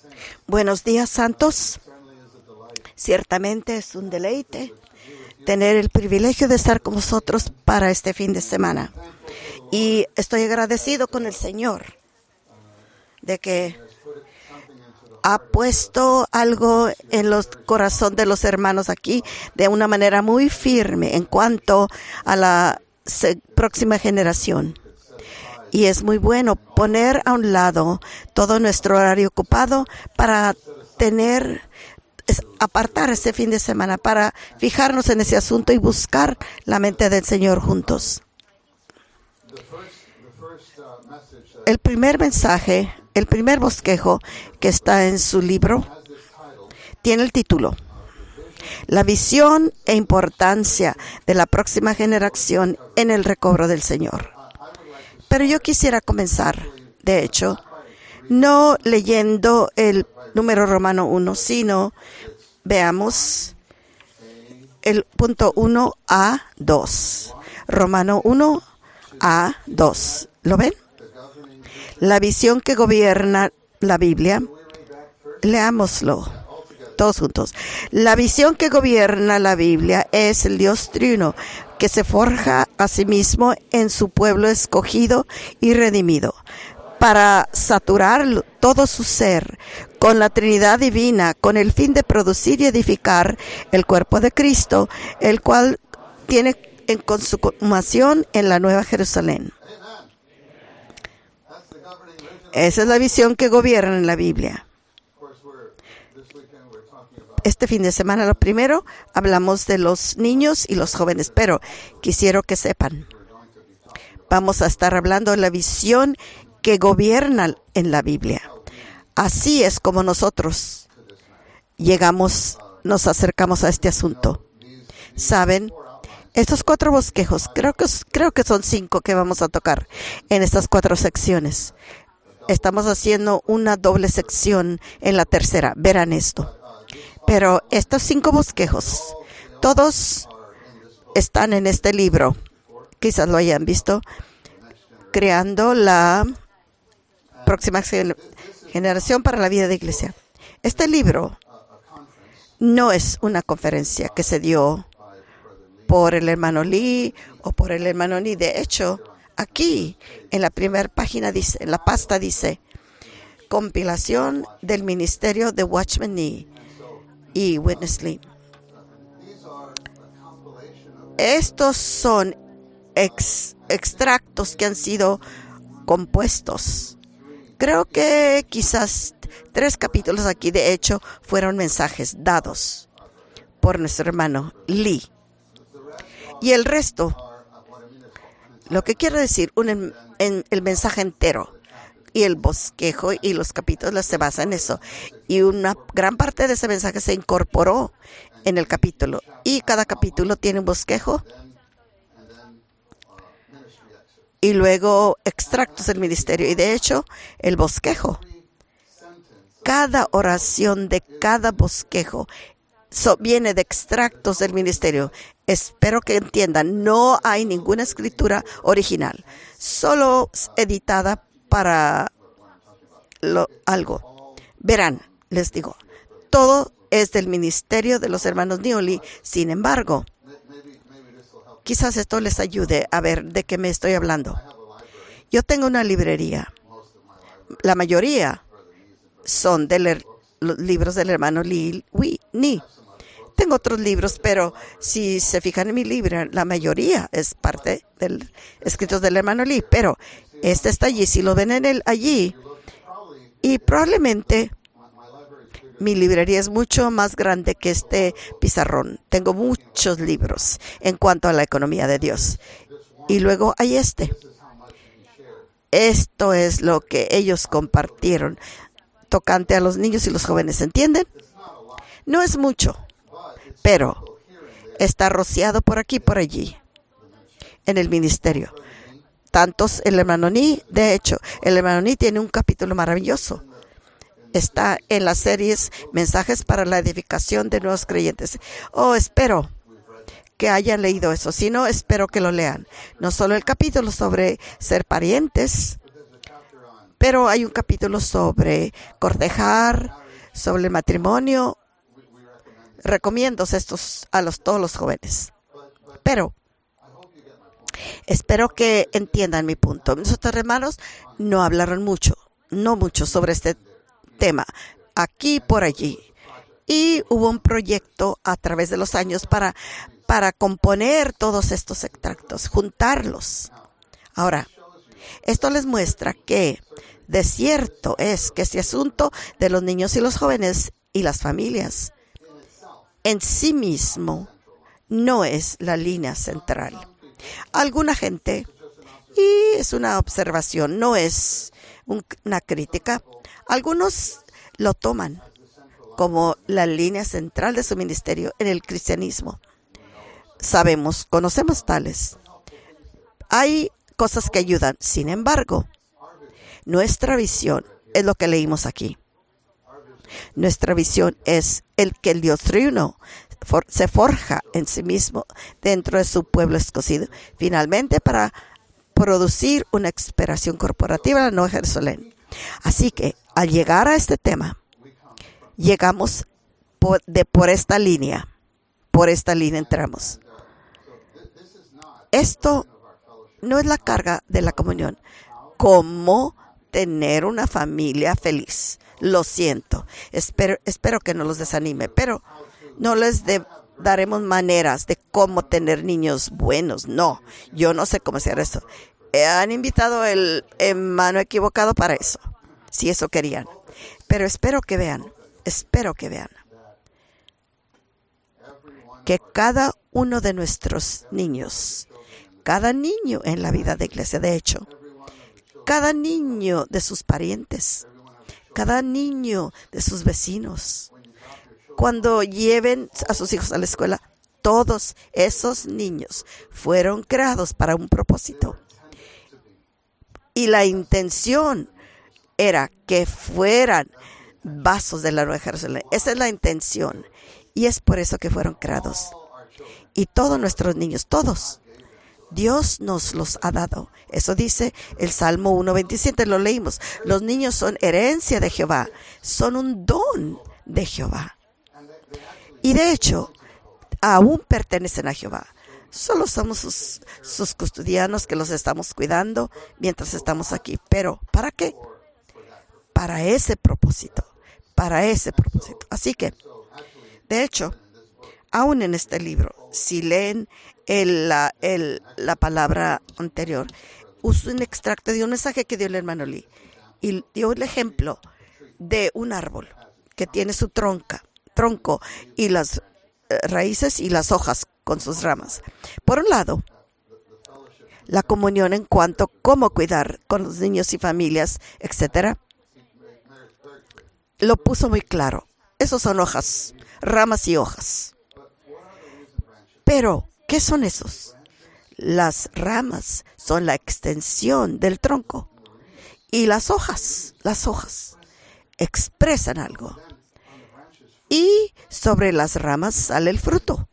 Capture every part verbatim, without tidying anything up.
Buenos días, santos. Ciertamente es un deleite tener el privilegio de estar con vosotros para este fin de semana. Y estoy agradecido con el Señor de que ha puesto algo en los corazones de los hermanos aquí de una manera muy firme en cuanto a la próxima generación. Y es muy bueno poner a un lado todo nuestro horario ocupado para tener, apartar ese fin de semana, para fijarnos en ese asunto y buscar la mente del Señor juntos. El primer mensaje, el primer bosquejo que está en su libro, tiene el título: La visión e importancia de la próxima generación en el recobro del Señor. Pero yo quisiera comenzar, de hecho, no leyendo el número romano uno, sino veamos el punto uno a dos. Romano uno a dos. ¿Lo ven? La visión que gobierna la Biblia. Leámoslo todos juntos. La visión que gobierna la Biblia es el Dios triuno, que se forja a sí mismo en su pueblo escogido y redimido, para saturar todo su ser con la Trinidad divina, con el fin de producir y edificar el cuerpo de Cristo, el cual tiene en consumación en la Nueva Jerusalén. Esa es la visión que gobierna en la Biblia. Este fin de semana, lo primero, hablamos de los niños y los jóvenes, pero quisiera que sepan, vamos a estar hablando de la visión que gobierna en la Biblia. Así es como nosotros llegamos, nos acercamos a este asunto. ¿Saben? Estos cuatro bosquejos, creo que, creo que son cinco que vamos a tocar en estas cuatro secciones. Estamos haciendo una doble sección en la tercera. Verán esto. Pero estos cinco bosquejos, todos están en este libro. Quizás lo hayan visto. Creando la próxima generación para la vida de iglesia. Este libro no es una conferencia que se dio por el hermano Lee o por el hermano Lee. De hecho, aquí en la primera página dice, en la pasta dice, compilación del ministerio de Watchman Nee y Witness Lee. Estos son ex, extractos que han sido compuestos. Creo que quizás tres capítulos aquí, de hecho, fueron mensajes dados por nuestro hermano Lee. Y el resto, lo que quiero decir, un, en, en el mensaje entero y el bosquejo y los capítulos se basan en eso. Y una gran parte de ese mensaje se incorporó en el capítulo. Y cada capítulo tiene un bosquejo y luego extractos del ministerio. Y de hecho, el bosquejo, cada oración de cada bosquejo so, viene de extractos del ministerio. Espero que entiendan, no hay ninguna escritura original, solo editada para lo, algo. Verán, les digo, todo es del ministerio de los hermanos Neely. Sin embargo, quizás esto les ayude a ver de qué me estoy hablando. Yo tengo una librería. La mayoría son de leer, los libros del hermano Lee. Ni. Tengo otros libros, pero si se fijan en mi libro, la mayoría es parte del escritos del hermano Lee. Pero este está allí. Si lo ven en el allí, y probablemente mi librería es mucho más grande que este pizarrón. Tengo muchos libros en cuanto a la economía de Dios. Y luego hay este. Esto es lo que ellos compartieron tocante a los niños y los jóvenes. ¿Entienden? No es mucho, pero está rociado por aquí y por allí en el ministerio. Tantos el hermano Ni, de hecho, el hermano Ni tiene un capítulo maravilloso. Está en las series Mensajes para la edificación de nuevos creyentes. Oh, espero que hayan leído eso. Si no, espero que lo lean. No solo el capítulo sobre ser parientes, Pero hay un capítulo sobre cortejar, sobre el matrimonio. Recomiendo estos a los, todos los jóvenes. Pero espero que entiendan mi punto. Nuestros hermanos no hablaron mucho, no mucho sobre este tema, aquí y por allí. Y hubo un proyecto a través de los años para, para componer todos estos extractos, juntarlos. Ahora, esto les muestra que de cierto es que este asunto de los niños y los jóvenes y las familias en sí mismo no es la línea central. Alguna gente, y es una observación, no es un, una crítica, algunos lo toman como la línea central de su ministerio en el cristianismo. Sabemos, conocemos tales. Hay cosas que ayudan. Sin embargo, nuestra visión es lo que leímos aquí. Nuestra visión es el que el Dios triuno for, se forja en sí mismo dentro de su pueblo escogido, finalmente para producir una expresión corporativa en la Nueva Jerusalén. Así que al llegar a este tema, llegamos por, de, por esta línea, por esta línea entramos. Esto no es la carga de la comunión. ¿Cómo tener una familia feliz? Lo siento. Espero, espero que no los desanime, pero no les de, daremos maneras de cómo tener niños buenos. No, yo no sé cómo hacer eso. Eh, han invitado el hermano equivocado para eso, si eso querían. Pero espero que vean, espero que vean que cada uno de nuestros niños, cada niño en la vida de iglesia, de hecho, cada niño de sus parientes, cada niño de sus vecinos, cuando lleven a sus hijos a la escuela, todos esos niños fueron creados para un propósito. Y la intención era que fueran vasos de la Nueva Jerusalén. Esa es la intención. Y es por eso que fueron creados. Y todos nuestros niños, todos, Dios nos los ha dado. Eso dice el Salmo ciento veintisiete, lo leímos. Los niños son herencia de Jehová, son un don de Jehová. Y de hecho, aún pertenecen a Jehová. Solo somos sus, sus custodianos que los estamos cuidando mientras estamos aquí. Pero, ¿para qué? Para ese propósito, para ese propósito. Así que, de hecho, aún en este libro, si leen el, la, el, la palabra anterior, uso un extracto de un mensaje que dio el hermano Lee y dio el ejemplo de un árbol que tiene su tronca, tronco y las eh, raíces y las hojas con sus ramas. Por un lado, la comunión en cuanto a cómo cuidar con los niños y familias, etcétera, lo puso muy claro. Esos son hojas, ramas y hojas. Pero, ¿qué son esos? Las ramas son la extensión del tronco. Y las hojas, las hojas, expresan algo. Y sobre las ramas sale el fruto.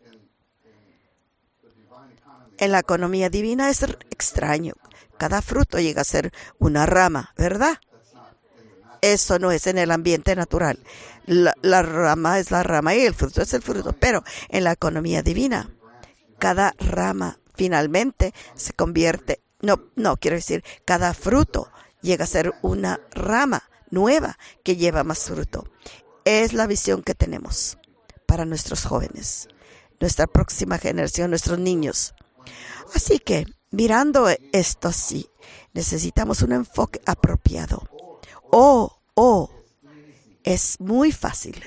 En la economía divina es extraño. Cada fruto llega a ser una rama, ¿verdad? Eso no es en el ambiente natural. La, la rama es la rama y el fruto es el fruto. Pero en la economía divina, cada rama finalmente se convierte, no, no, quiero decir, cada fruto llega a ser una rama nueva que lleva más fruto. Es la visión que tenemos para nuestros jóvenes, nuestra próxima generación, nuestros niños. Así que, mirando esto así, necesitamos un enfoque apropiado. Oh, oh, es muy fácil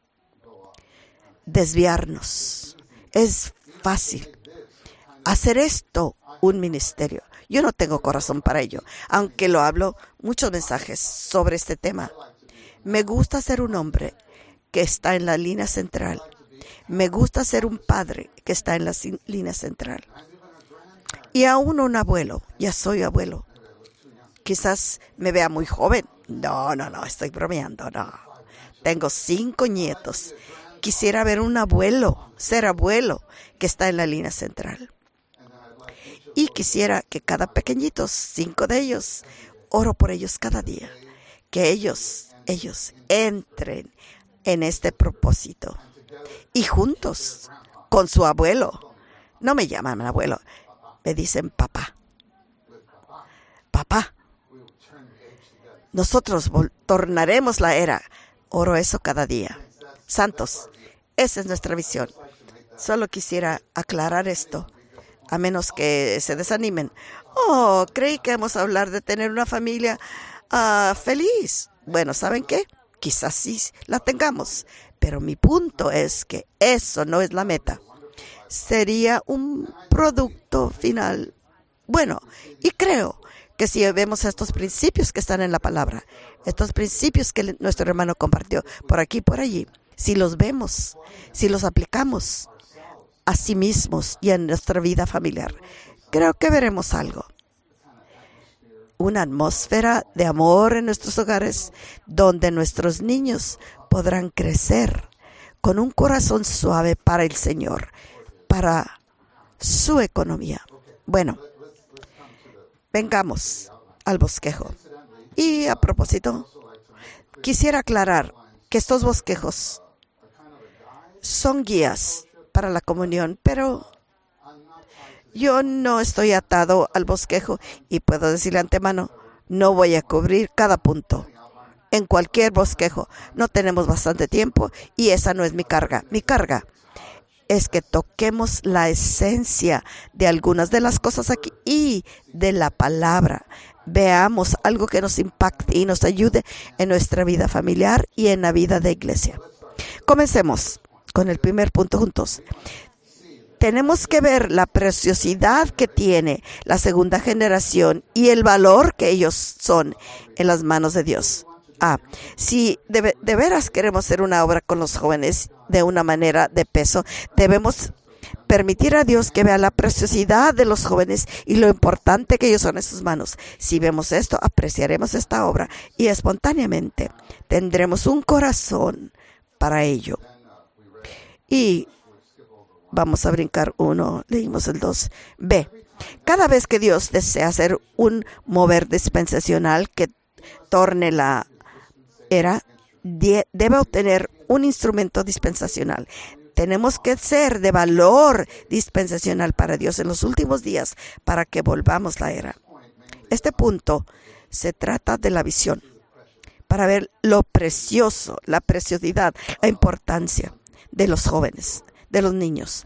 desviarnos. Es fácil hacer esto un ministerio. Yo no tengo corazón para ello, aunque lo hablo muchos mensajes sobre este tema. Me gusta ser un hombre que está en la línea central. Me gusta ser un padre que está en la línea central. Y aún un abuelo. Ya soy abuelo. Quizás me vea muy joven. No, no, no, estoy bromeando, no. Tengo cinco nietos. Quisiera ver un abuelo, ser abuelo, que está en la línea central. Y quisiera que cada pequeñito, cinco de ellos, oro por ellos cada día, que ellos, ellos entren en este propósito. Y juntos, con su abuelo, no me llaman abuelo, me dicen papá. Papá, nosotros tornaremos la era. Oro eso cada día. Santos, esa es nuestra visión. Solo quisiera aclarar esto, a menos que se desanimen. Oh, creí que íbamos a hablar de tener una familia uh, feliz. Bueno, ¿saben qué? Quizás sí la tengamos, pero mi punto es que eso no es la meta. Sería un producto final bueno, y creo que si vemos estos principios que están en la palabra, estos principios que nuestro hermano compartió por aquí y por allí, si los vemos, si los aplicamos a sí mismos y en nuestra vida familiar, creo que veremos algo. Una atmósfera de amor en nuestros hogares, donde nuestros niños podrán crecer con un corazón suave para el Señor, para su economía. Bueno, vengamos al bosquejo. Y a propósito, quisiera aclarar que estos bosquejos son guías para la comunión, pero yo no estoy atado al bosquejo y puedo decirle antemano, no voy a cubrir cada punto. En cualquier bosquejo no tenemos bastante tiempo y esa no es mi carga. Mi carga es que toquemos la esencia de algunas de las cosas aquí y de la palabra. Veamos algo que nos impacte y nos ayude en nuestra vida familiar y en la vida de iglesia. Comencemos con el primer punto juntos. Tenemos que ver la preciosidad que tiene la segunda generación y el valor que ellos son en las manos de Dios. Ah, si de, de veras queremos hacer una obra con los jóvenes de una manera de peso, debemos permitir a Dios que vea la preciosidad de los jóvenes y lo importante que ellos son en sus manos. Si vemos esto, apreciaremos esta obra y espontáneamente tendremos un corazón para ello. Y vamos a brincar uno, leímos el dos. B. Cada vez que Dios desea hacer un mover dispensacional que torne la era, debe obtener un instrumento dispensacional. Tenemos que ser de valor dispensacional para Dios en los últimos días para que volvamos la era. Este punto se trata de la visión, para ver lo precioso, la preciosidad, la importancia de los jóvenes, de los niños.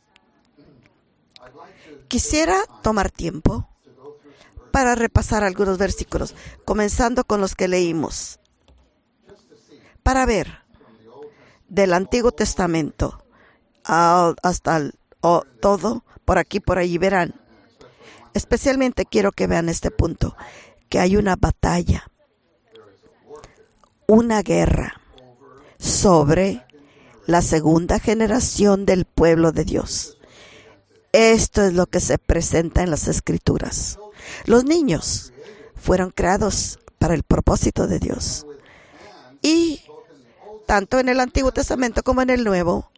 Quisiera tomar tiempo para repasar algunos versículos, comenzando con los que leímos, para ver del Antiguo Testamento hasta el, oh, todo, por aquí, por allí, verán. Especialmente quiero que vean este punto, que hay una batalla, una guerra sobre la segunda generación del pueblo de Dios. Esto es lo que se presenta en las Escrituras. Los niños fueron creados para el propósito de Dios. Y tanto en el Antiguo Testamento como en el Nuevo,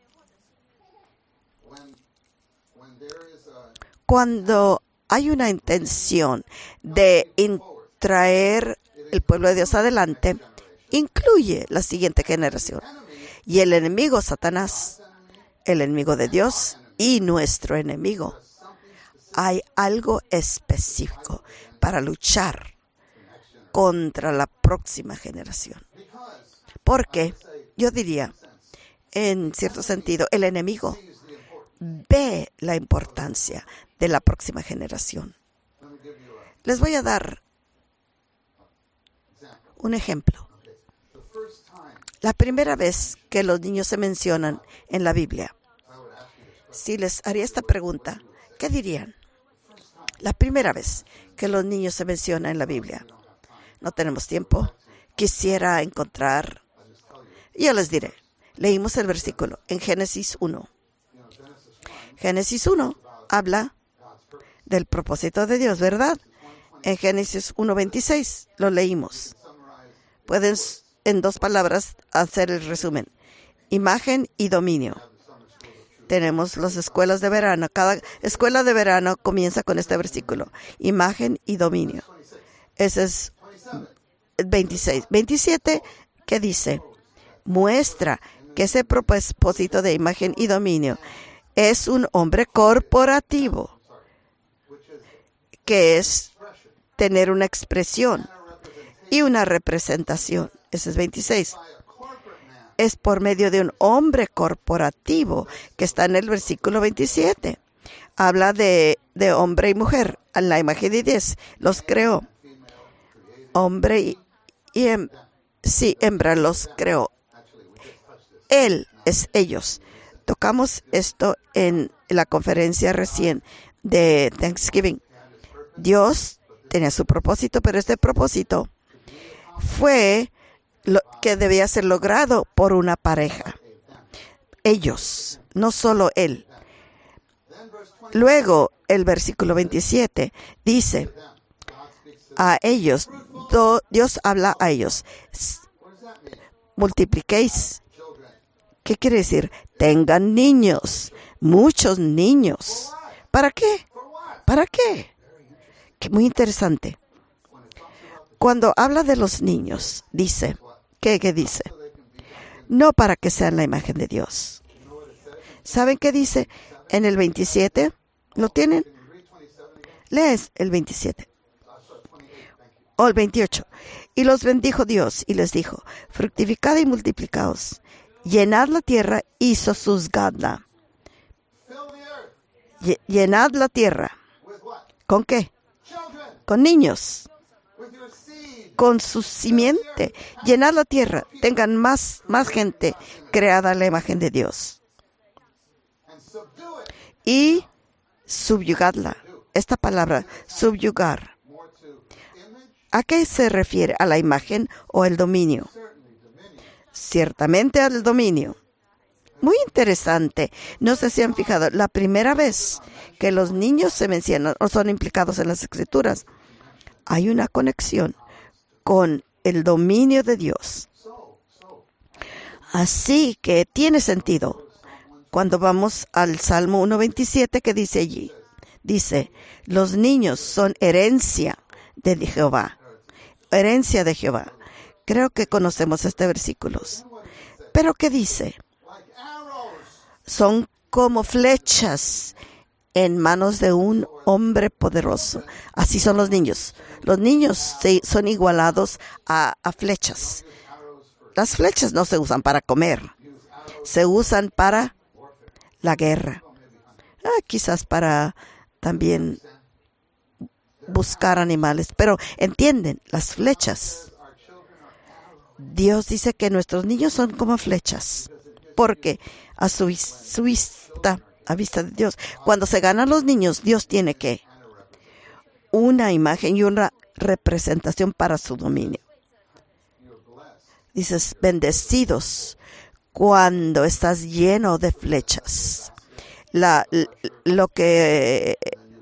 cuando hay una intención de traer el pueblo de Dios adelante, incluye la siguiente generación. Y el enemigo, Satanás, el enemigo de Dios y nuestro enemigo, hay algo específico para luchar contra la próxima generación. Porque yo diría, en cierto sentido, el enemigo ve la importancia de la próxima generación. Les voy a dar un ejemplo. La primera vez que los niños se mencionan en la Biblia, si les haría esta pregunta, ¿qué dirían? La primera vez que los niños se mencionan en la Biblia. No tenemos tiempo. Quisiera encontrar... Yo les diré. Leímos el versículo en Génesis uno. Génesis uno habla del propósito de Dios, ¿verdad? En Génesis uno veintiséis lo leímos. Pueden en dos palabras hacer el resumen. Imagen y dominio. Tenemos las escuelas de verano. Cada escuela de verano comienza con este versículo. Imagen y dominio. Ese es veintiséis. veintisiete, ¿qué dice? Muestra que ese propósito de imagen y dominio es un hombre corporativo, que es tener una expresión y una representación. Ese es veintiséis. Es por medio de un hombre corporativo que está en el versículo veintisiete. Habla de, de hombre y mujer. A la imagen de Dios los creó. Hombre y, y hem, sí, hembra los creó. Él es ellos. Tocamos esto en la conferencia recién de Thanksgiving. Dios tenía su propósito, pero este propósito fue lo que debía ser logrado por una pareja. Ellos, no solo él. Luego, el versículo veintisiete dice, a ellos, do, Dios habla a ellos, multipliquéis. ¿Qué quiere decir? Tengan niños, muchos niños. ¿Para qué? ¿Para qué? Que muy interesante. Cuando habla de los niños, dice, ¿qué, qué dice? No para que sean la imagen de Dios. ¿Saben qué dice en el veintisiete? ¿Lo tienen? Lees el veintisiete. O el veintiocho. Y los bendijo Dios y les dijo, fructificad y multiplicaos, llenad la tierra y sojuzgadla. Llenad la tierra. ¿Con qué? Con niños. Con su simiente. Llenad la tierra. Tengan más, más gente creada a la imagen de Dios. Y subyugadla. Esta palabra, subyugar. ¿A qué se refiere? ¿A la imagen o el dominio? Ciertamente al dominio. Muy interesante. No sé si han fijado, la primera vez que los niños se mencionan o son implicados en las Escrituras, hay una conexión con el dominio de Dios. Así que tiene sentido. Cuando vamos al Salmo ciento veintisiete, que dice allí, dice, los niños son herencia de Jehová. Herencia de Jehová. Creo que conocemos este versículo. Pero ¿qué dice? Son como flechas en manos de un hombre poderoso. Así son los niños. Los niños se, son igualados a, a flechas. Las flechas no se usan para comer. Se usan para la guerra. Ah, quizás para también buscar animales. Pero entienden, las flechas. Dios dice que nuestros niños son como flechas. Porque a su, su vista, a vista de Dios, cuando se ganan los niños, Dios tiene que una imagen y una representación para su dominio. Dices, bendecidos cuando estás lleno de flechas. La, lo que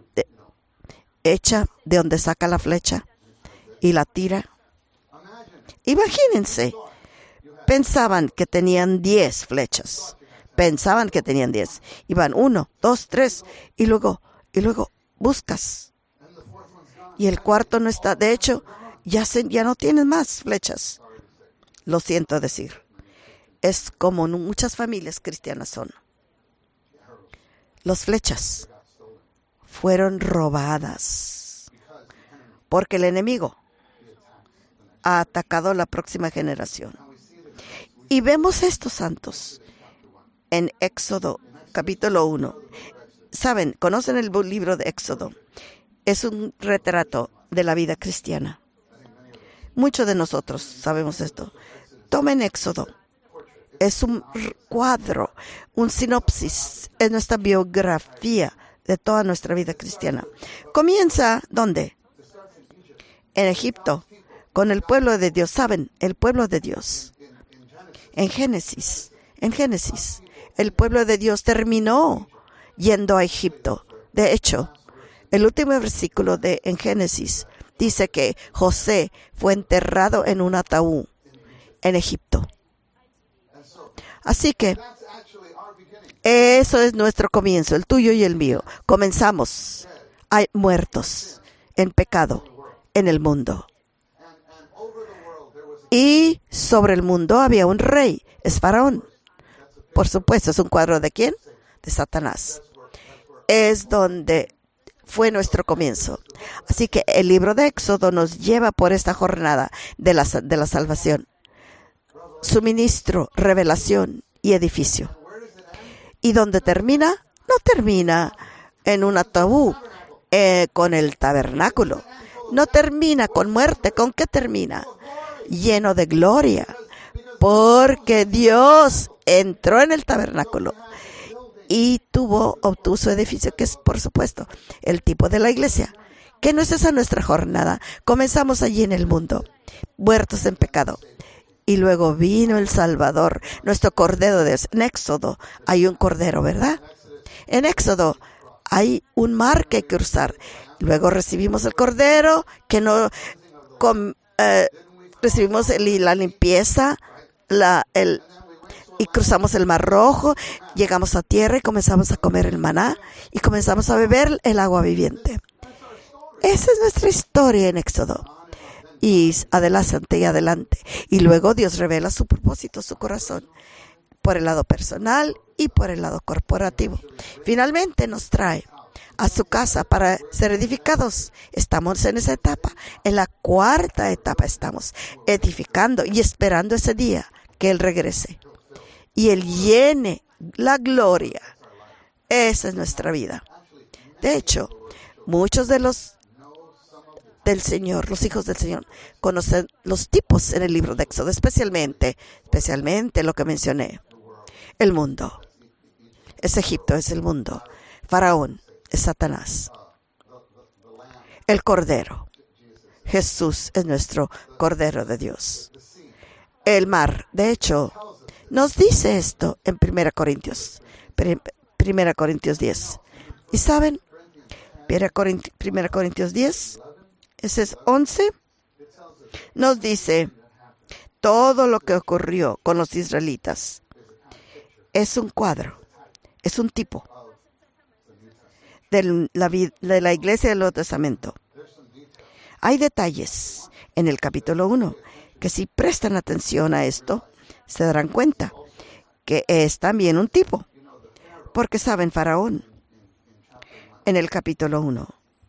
echa de donde saca la flecha y la tira. Imagínense, pensaban que tenían diez flechas. Pensaban que tenían diez. Iban uno, dos, tres, y luego, y luego buscas. Y el cuarto no está. De hecho, ya, se, ya no tienen más flechas. Lo siento decir. Es como muchas familias cristianas son. Las flechas fueron robadas. Porque el enemigo ha atacado a la próxima generación. Y vemos estos santos en Éxodo, capítulo uno. Saben, conocen el libro de Éxodo. Es un retrato de la vida cristiana. Muchos de nosotros sabemos esto. Tomen Éxodo. Es un cuadro, un sinopsis, es nuestra biografía de toda nuestra vida cristiana. Comienza, ¿dónde? En Egipto, con el pueblo de Dios. ¿Saben? El pueblo de Dios. En Génesis, en Génesis, el pueblo de Dios terminó yendo a Egipto. De hecho, el último versículo de en Génesis dice que José fue enterrado en un ataúd en Egipto. Así que eso es nuestro comienzo, el tuyo y el mío. Comenzamos hay muertos en pecado, en el mundo. Y sobre el mundo había un rey, es Faraón. Por supuesto, ¿es un cuadro de quién? De Satanás. Es donde fue nuestro comienzo. Así que el libro de Éxodo nos lleva por esta jornada de la, de la salvación. Suministro, revelación y edificio. ¿Y dónde termina? No termina en un ataúd eh, con el tabernáculo. No termina con muerte. ¿Con qué termina? Lleno de gloria. Porque Dios entró en el tabernáculo y tuvo, obtuvo su edificio, que es, por supuesto, el tipo de la iglesia. Que no es esa nuestra jornada. Comenzamos allí en el mundo, muertos en pecado. Y luego vino el Salvador, nuestro Cordero de Dios. En Éxodo hay un Cordero, ¿verdad? En Éxodo hay un mar que hay que cruzar. Luego recibimos el Cordero, que no com, eh, recibimos el, la limpieza, la, el, y cruzamos el Mar Rojo, llegamos a tierra y comenzamos a comer el maná y comenzamos a beber el agua viviente. Esa es nuestra historia en Éxodo. Y adelante y adelante. Y luego Dios revela su propósito, su corazón, por el lado personal y por el lado corporativo. Finalmente nos trae a su casa para ser edificados. Estamos en esa etapa. En la cuarta etapa estamos edificando y esperando ese día que Él regrese. Y Él llene la gloria. Esa es nuestra vida. De hecho, muchos de los del Señor, los hijos del Señor, conocen los tipos en el libro de Éxodo, especialmente, especialmente lo que mencioné. El mundo. Es Egipto, es el mundo. Faraón, es Satanás. El Cordero. Jesús es nuestro Cordero de Dios. El mar, de hecho, nos dice esto en Primera Corintios, Primera Corintios diez. ¿Y saben? Primera Corintios diez, ese es once, nos dice todo lo que ocurrió con los israelitas. Es un cuadro, es un tipo de la, de la iglesia del Nuevo Testamento. Hay detalles en el capítulo uno que si prestan atención a esto, se darán cuenta que es también un tipo. Porque saben, Faraón, en el capítulo uno,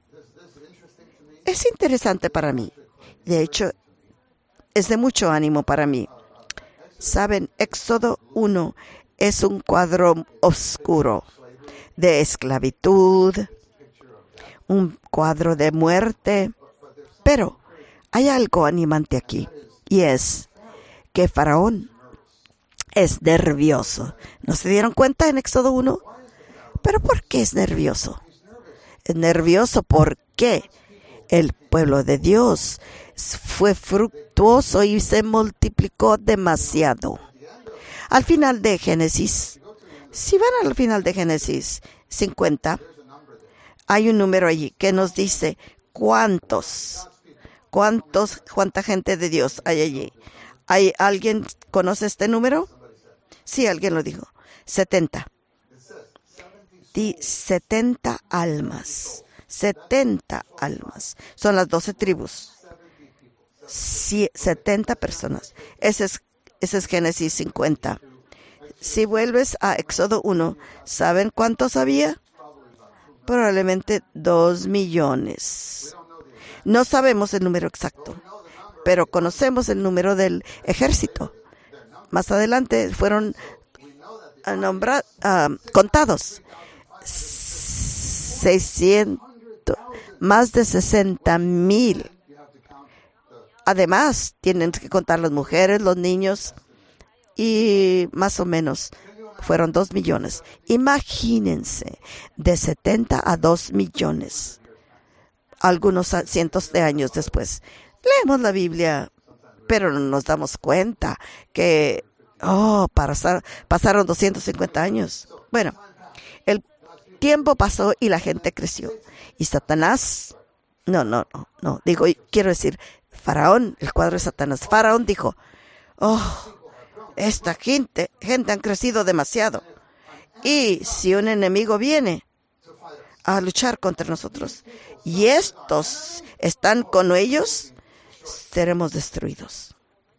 es interesante para mí. De hecho, es de mucho ánimo para mí. Saben, Éxodo uno es un cuadro oscuro de esclavitud, un cuadro de muerte. Pero hay algo animante aquí, y es que Faraón es nervioso. ¿No se dieron cuenta en Éxodo uno? ¿Pero por qué es nervioso? Es nervioso porque el pueblo de Dios fue fructuoso y se multiplicó demasiado. Al final de Génesis, si van al final de Génesis cincuenta, hay un número allí que nos dice cuántos, cuántos, cuánta gente de Dios hay allí. ¿Hay alguien conoce este número? Sí, alguien lo dijo. setenta. Di setenta almas. setenta almas. Son las doce tribus. Sí, setenta personas. Ese es, ese es Génesis cincuenta. Si vuelves a Éxodo uno, ¿saben cuántos había? Probablemente dos millones. No sabemos el número exacto, pero conocemos el número del ejército. Más adelante fueron nombrados, uh, contados. seiscientos, más de sesenta mil. Además, tienen que contar las mujeres, los niños, y más o menos fueron dos millones. Imagínense, de setenta a dos millones, algunos cientos de años después. Leemos la Biblia, pero no nos damos cuenta que, oh, pasar, pasaron doscientos cincuenta años. Bueno, el tiempo pasó y la gente creció. Y Satanás, no, no, no, no, digo, quiero decir, Faraón, el cuadro de Satanás. Faraón dijo, oh, esta gente, gente han crecido demasiado. Y si un enemigo viene a luchar contra nosotros, y estos, están con ellos, seremos destruidos.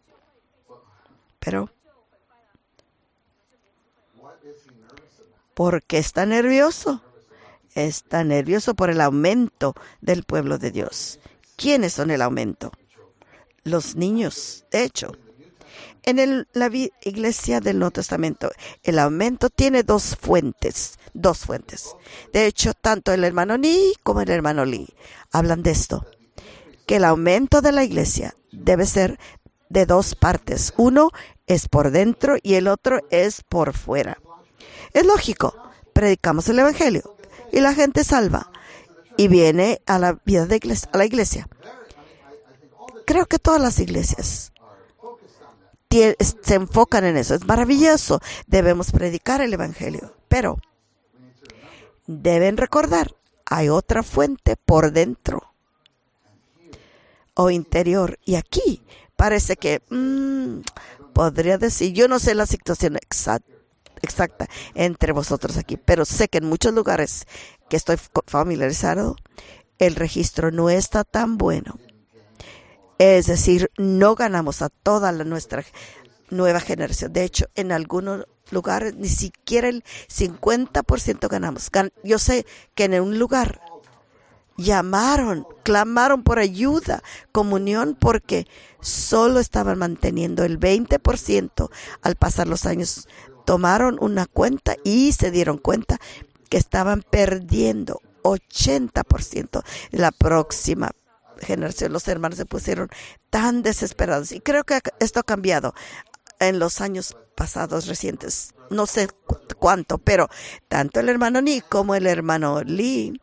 Pero, ¿por qué está nervioso? Está nervioso por el aumento del pueblo de Dios. ¿Quiénes son el aumento? Los niños. De hecho, en el, la vi- iglesia del Nuevo Testamento, el aumento tiene dos fuentes. Dos fuentes. De hecho, tanto el hermano Ni como el hermano Lee hablan de esto. Que el aumento de la iglesia debe ser de dos partes. Uno es por dentro y el otro es por fuera. Es lógico. Predicamos el evangelio y la gente salva y viene a la vida de iglesia, a la iglesia. Creo que todas las iglesias tie- se enfocan en eso. Es maravilloso. Debemos predicar el evangelio, pero deben recordar, hay otra fuente por dentro o interior. Y aquí parece que mmm, podría decir, yo no sé la situación exacta. exacta entre vosotros aquí, pero sé que en muchos lugares que estoy familiarizado, el registro no está tan bueno. Es decir, no ganamos a toda la nuestra nueva generación. De hecho, en algunos lugares ni siquiera el cincuenta por ciento ganamos. Gan- Yo sé que en un lugar llamaron, clamaron por ayuda, comunión, porque solo estaban manteniendo el veinte por ciento. Al pasar los años, tomaron una cuenta y se dieron cuenta que estaban perdiendo ochenta por ciento. La próxima generación, los hermanos se pusieron tan desesperados. Y creo que esto ha cambiado en los años pasados recientes. No sé cu- cuánto, pero tanto el hermano Ni como el hermano Lee,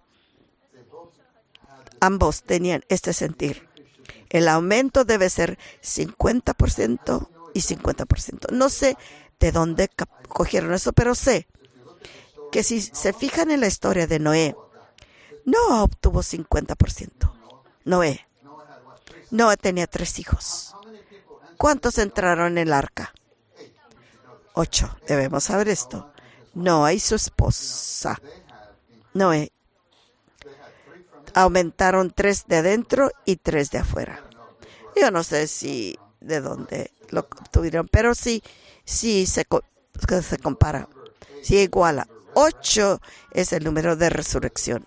ambos tenían este sentir. El aumento debe ser cincuenta por ciento y cincuenta por ciento. No sé de dónde cap- cogieron eso, pero sé que si se fijan en la historia de Noé, no obtuvo cincuenta por ciento. Noé. Noé tenía tres hijos. ¿Cuántos entraron en el arca? Ocho. Debemos saber esto. Noé y su esposa. Noé. Aumentaron tres de adentro y tres de afuera. Yo no sé si de dónde lo obtuvieron, pero sí, sí se, co- se compara. Sí iguala. Ocho es el número de resurrección.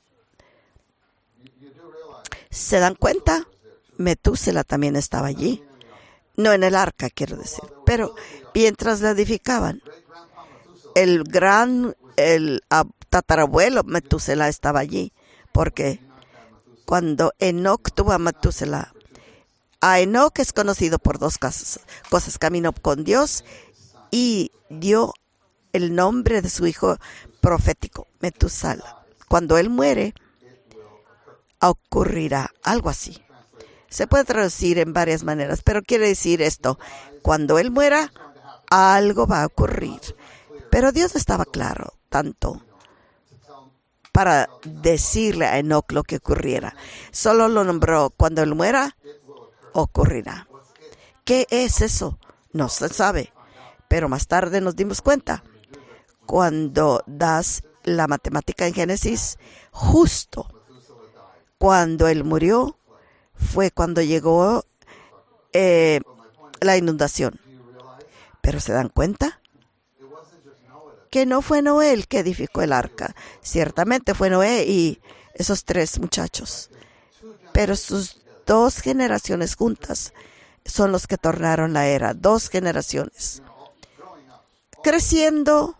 ¿Se dan cuenta? Metúsela también estaba allí. No en el arca, quiero decir. Pero mientras la edificaban, el gran, el ab- tatarabuelo Metúsela estaba allí. Porque cuando Enoc tuvo a Metúsela, a Enoc es conocido por dos cosas. cosas. Caminó con Dios y dio el nombre de su hijo profético, Metusala. Cuando él muere, ocurrirá algo así. Se puede traducir en varias maneras, pero quiere decir esto: cuando él muera, algo va a ocurrir. Pero Dios estaba claro, tanto para decirle a Enoc lo que ocurriera. Solo lo nombró: cuando él muera, ocurrirá. ¿Qué es eso? No se sabe. Pero más tarde nos dimos cuenta. Cuando das la matemática en Génesis, justo cuando él murió, fue cuando llegó eh, la inundación. Pero ¿se dan cuenta? Que no fue Noé el que edificó el arca. Ciertamente fue Noé y esos tres muchachos. Pero sus dos generaciones juntas son los que tornaron la era. Dos generaciones. Creciendo,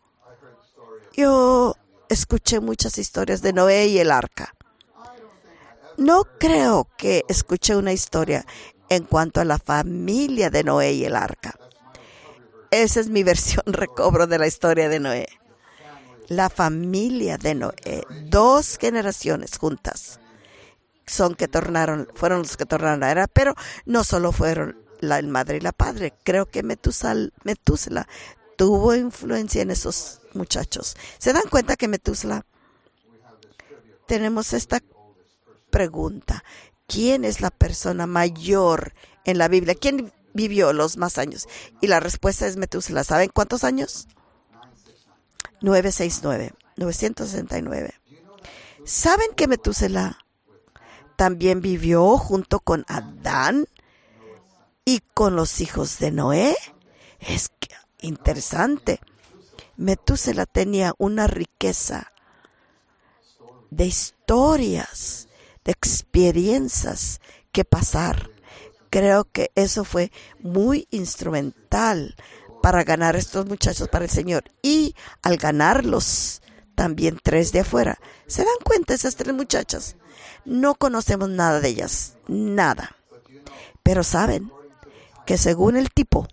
yo escuché muchas historias de Noé y el arca. No creo que escuché una historia en cuanto a la familia de Noé y el arca. Esa es mi versión recobro de la historia de Noé. La familia de Noé, dos generaciones juntas, son que tornaron, fueron los que tornaron la era, pero no solo fueron la el madre y la padre. Creo que Metusal, Metúsela tuvo influencia en esos muchachos. ¿Se dan cuenta que Metúsela? Tenemos esta pregunta: ¿quién es la persona mayor en la Biblia? ¿Quién vivió los más años? Y la respuesta es Metúsela. ¿Saben cuántos años? novecientos sesenta y nueve. novecientos sesenta y nueve. ¿Saben que Metúsela también vivió junto con Adán y con los hijos de Noé. Es que, interesante. Metúsela tenía una riqueza de historias, de experiencias que pasar. Creo que eso fue muy instrumental para ganar a estos muchachos para el Señor. Y al ganarlos, también tres de afuera. ¿Se dan cuenta esas tres muchachas? No conocemos nada de ellas, nada. Pero saben que según el tipo,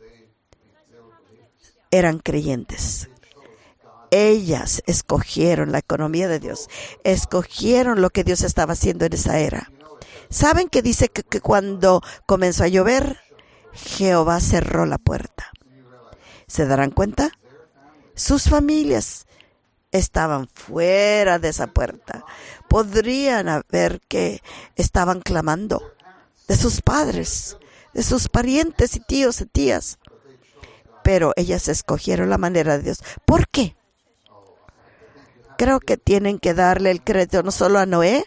eran creyentes. Ellas escogieron la economía de Dios, escogieron lo que Dios estaba haciendo en esa era. ¿Saben que dice que, que cuando comenzó a llover, Jehová cerró la puerta? ¿Se darán cuenta? Sus familias estaban fuera de esa puerta. Podrían haber que estaban clamando de sus padres, de sus parientes y tíos y tías. Pero ellas escogieron la manera de Dios. ¿Por qué? Creo que tienen que darle el crédito no solo a Noé,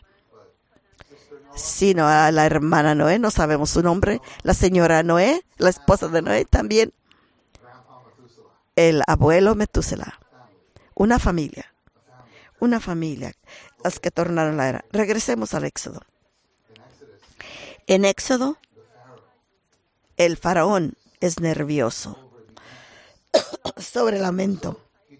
sino a la hermana Noé, no sabemos su nombre, la señora Noé, la esposa de Noé también, el abuelo Metúsela, una familia, una familia, las que tornaron la era. Regresemos al Éxodo. En Éxodo, el faraón es nervioso sobre el lamento.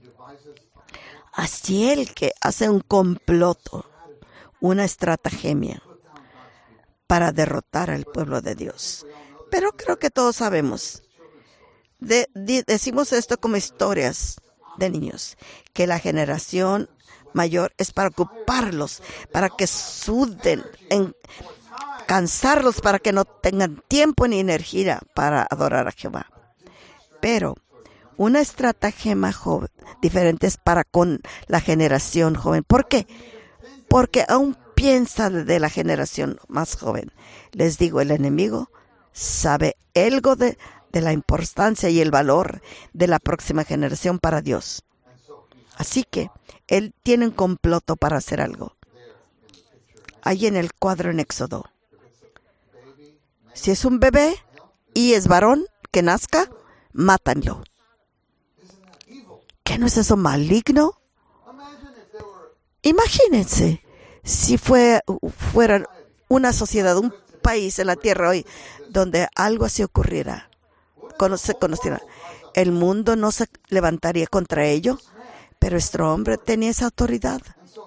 Así el que hace un comploto, una estratagema para derrotar al pueblo de Dios. Pero creo que todos sabemos, de, de, decimos esto como historias de niños, que la generación mayor es para ocuparlos, para que suden, en, cansarlos para que no tengan tiempo ni energía para adorar a Jehová. Pero una estratagema joven, diferente es para con la generación joven. ¿Por qué? Porque aún piensa de la generación más joven. Les digo, el enemigo sabe algo de, de la importancia y el valor de la próxima generación para Dios. Así que él tiene un comploto para hacer algo. Ahí en el cuadro en Éxodo. Si es un bebé y es varón que nazca, mátanlo. ¿Qué no es eso maligno? Imagínense si fue, fuera una sociedad, un país en la tierra hoy, donde algo así ocurriera, se conociera. El mundo no se levantaría contra ello, pero nuestro hombre tenía esa autoridad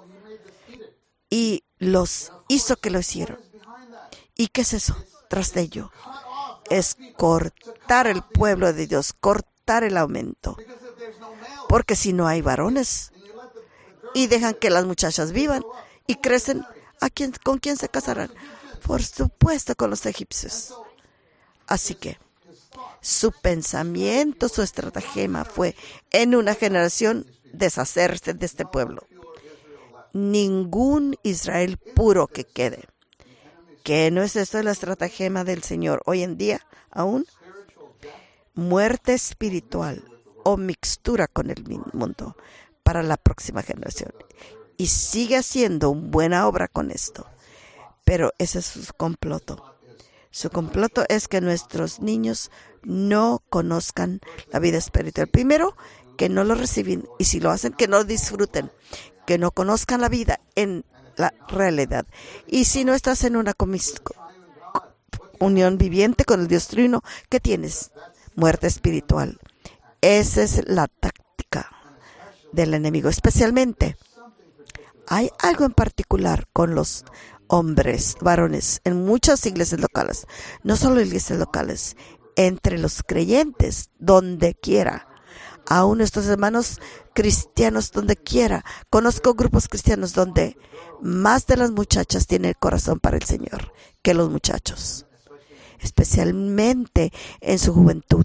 y los hizo que lo hicieron. ¿Y qué es eso? Tras de ello es cortar el pueblo de Dios, cortar el aumento. Porque si no hay varones y dejan que las muchachas vivan y crecen, ¿a quién, con quién se casarán? Por supuesto con los egipcios. Así que su pensamiento, su estratagema fue en una generación deshacerse de este pueblo. Ningún Israel puro que quede. ¿Qué no es esto la estratagema del Señor hoy en día aún? Muerte espiritual o mixtura con el mundo para la próxima generación. Y sigue haciendo una buena obra con esto. Pero ese es su comploto. Su comploto es que nuestros niños no conozcan la vida espiritual. Primero, que no lo reciben. Y si lo hacen, que no lo disfruten. Que no conozcan la vida en la realidad. Y si no estás en una comis- unión viviente con el Dios Trino, ¿qué tienes? Muerte espiritual. Esa es la táctica del enemigo. Especialmente, hay algo en particular con los hombres, varones, en muchas iglesias locales, no solo iglesias locales, entre los creyentes, donde quiera, aún nuestros hermanos cristianos, donde quiera. Conozco grupos cristianos donde más de las muchachas tienen el corazón para el Señor que los muchachos, especialmente en su juventud.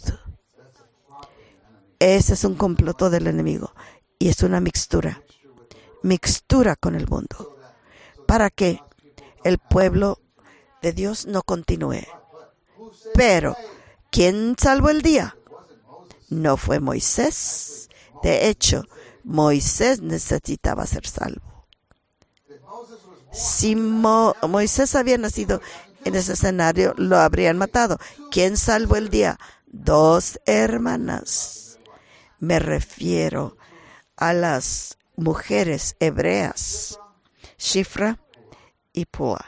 Ese es un comploto del enemigo y es una mixtura, mixtura con el mundo, para que el pueblo de Dios no continúe. Pero, ¿quién salvó el día? No fue Moisés. De hecho, Moisés necesitaba ser salvo. Si Mo- Moisés había nacido en ese escenario, lo habrían matado. ¿Quién salvó el día? Dos hermanas. Me refiero a las mujeres hebreas, Shifra y Pua.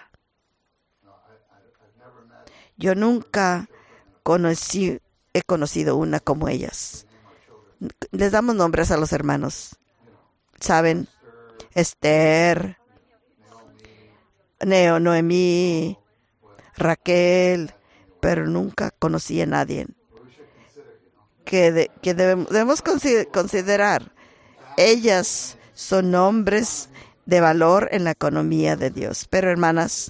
Yo nunca conocí, he conocido una como ellas. Les damos nombres a los hermanos. ¿Saben? Esther, Neo, Noemí, Raquel, pero nunca conocí a nadie que, de, que debemos, debemos considerar. Ellas son nombres de valor en la economía de Dios. Pero hermanas,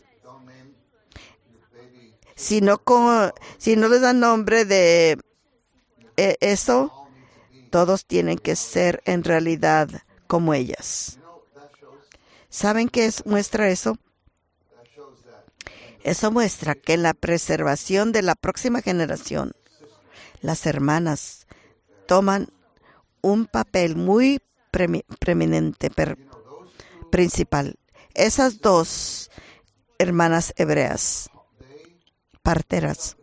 si no, con, si no les dan nombre de eh, eso, todos tienen que ser en realidad como ellas. ¿Saben qué es, muestra eso? Eso muestra que en la preservación de la próxima generación, las hermanas toman un papel muy pre- preeminente, per- principal. Esas dos hermanas hebreas, parteras,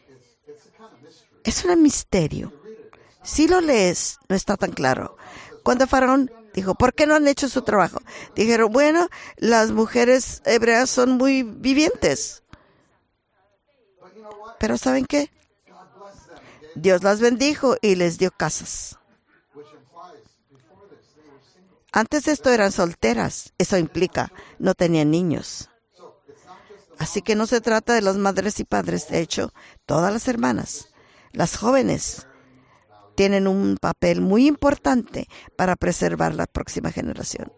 es un misterio. Si lo lees, no está tan claro. Cuando Faraón dijo, ¿por qué no han hecho su trabajo? Dijeron, bueno, las mujeres hebreas son muy vivientes. Pero ¿saben qué? Dios las bendijo y les dio casas. Antes de esto eran solteras. Eso implica, no tenían niños. Así que no se trata de las madres y padres. De hecho, todas las hermanas, las jóvenes, tienen un papel muy importante para preservar la próxima generación.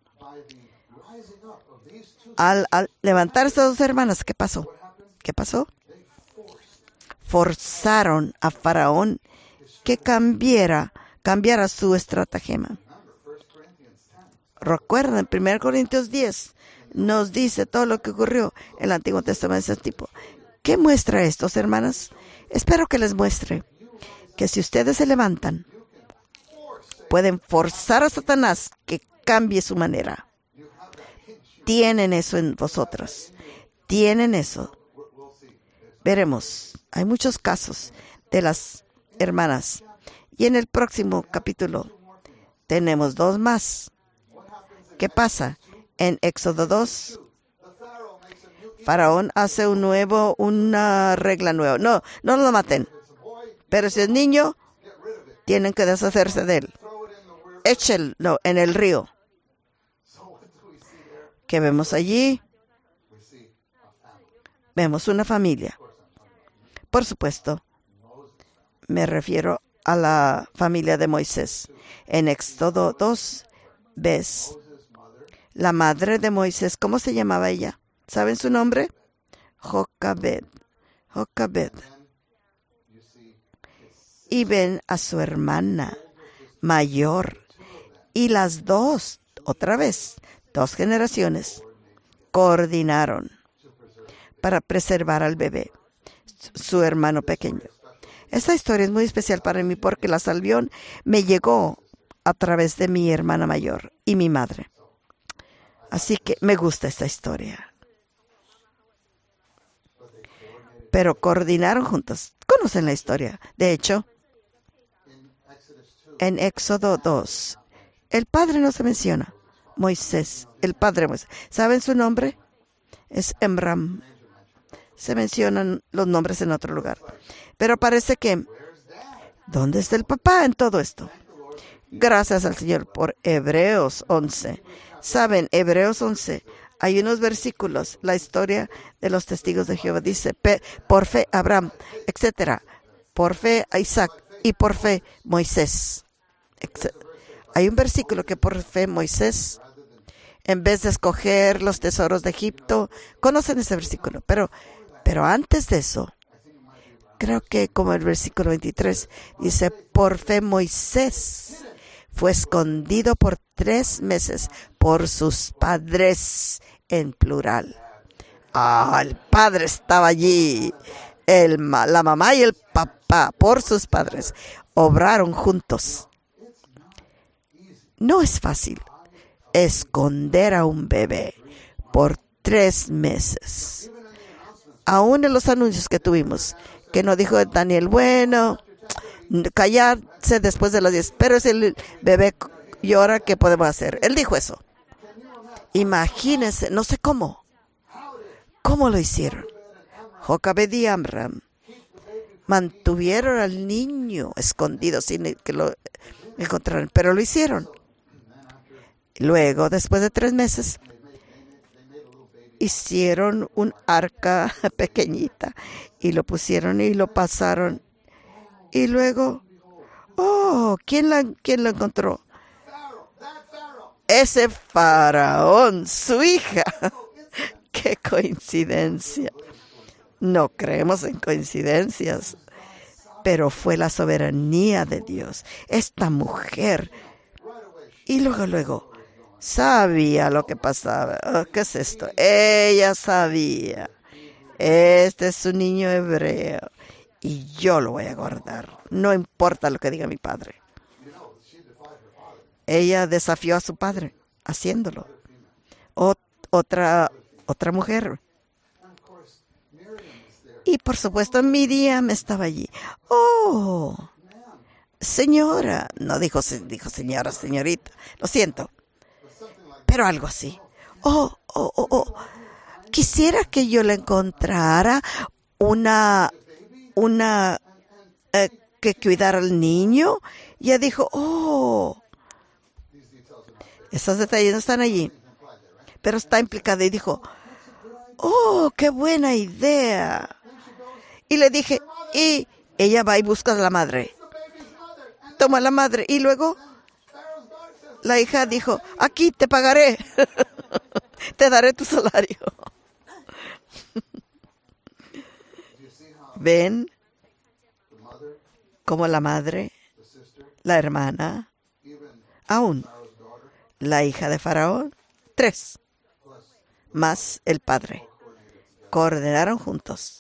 Al, al levantar estas dos hermanas, ¿qué pasó? ¿Qué pasó? Forzaron a Faraón que cambiara, cambiara su estratagema. Recuerden, en primera Corintios diez nos dice todo lo que ocurrió en el Antiguo Testamento de ese tipo. ¿Qué muestra esto, hermanas? Espero que les muestre que si ustedes se levantan, pueden forzar a Satanás que cambie su manera. Tienen eso en vosotras. Tienen eso. Veremos. Hay muchos casos de las hermanas. Y en el próximo capítulo tenemos dos más. ¿Qué pasa? En Éxodo dos, Faraón hace un nuevo, una regla nueva. No, no lo maten. Pero si es niño, tienen que deshacerse de él. Échenlo en el río. ¿Qué vemos allí? Vemos una familia. Por supuesto, me refiero a la familia de Moisés. En Éxodo dos, ves la madre de Moisés. ¿Cómo se llamaba ella? ¿Saben su nombre? Jocabed. Jocabed. Y ven a su hermana mayor. Y las dos, otra vez, dos generaciones, coordinaron para preservar al bebé, su hermano pequeño. Esta historia es muy especial para mí porque la salvación me llegó a través de mi hermana mayor y mi madre. Así que me gusta esta historia. Pero coordinaron juntos. Conocen la historia. De hecho, en Éxodo dos, el padre no se menciona. Moisés, el padre de Moisés. ¿Saben su nombre? Es Emram. Se mencionan los nombres en otro lugar. Pero parece que, ¿dónde está el papá en todo esto? Gracias al Señor por Hebreos once. Saben, Hebreos once, hay unos versículos, la historia de los testigos de Jehová dice, por fe Abraham, etcétera, por fe a Isaac y por fe Moisés. Hay un versículo que por fe Moisés, en vez de escoger los tesoros de Egipto, conocen ese versículo, pero, pero antes de eso, creo que como el versículo veintitrés, dice, por fe Moisés fue escondido por tres meses por sus padres, en plural. Ah, el padre estaba allí, el, la mamá y el papá, por sus padres, obraron juntos. No es fácil esconder a un bebé por tres meses. Aún en los anuncios que tuvimos, que nos dijo Daniel, bueno, callarse después de las diez, pero si el bebé llora, ¿qué podemos hacer? Él dijo eso. Imagínense, no sé cómo. ¿Cómo lo hicieron? Jocabed y Amram mantuvieron al niño escondido sin que lo encontraran, pero lo hicieron. Luego, después de tres meses, hicieron un arca pequeñita y lo pusieron y lo pasaron. Y luego, oh, ¿quién, la, quién lo encontró? Ese faraón, su hija. ¡Qué coincidencia! No creemos en coincidencias, pero fue la soberanía de Dios. Esta mujer, y luego, luego, sabía lo que pasaba. Oh, ¿qué es esto? Ella sabía. Este es un niño hebreo y yo lo voy a guardar. No importa lo que diga mi padre. Ella desafió a su padre haciéndolo. O, otra, otra mujer. Y por supuesto Miriam estaba allí. Oh, señora. No dijo, dijo señora, señorita. Lo siento. Pero algo así. Oh, oh, oh, oh. Quisiera que yo le encontrara una, una, eh, que cuidara al niño. Y ella dijo, oh, esos detalles no están allí. Pero está implicada y dijo, oh, qué buena idea. Y le dije, y ella va y busca a la madre. Toma a la madre. Y luego la hija dijo, aquí te pagaré. Te daré tu salario. ¿Ven? Como la madre, la hermana, aún la hija de Faraón, tres, más el padre, coordinaron juntos.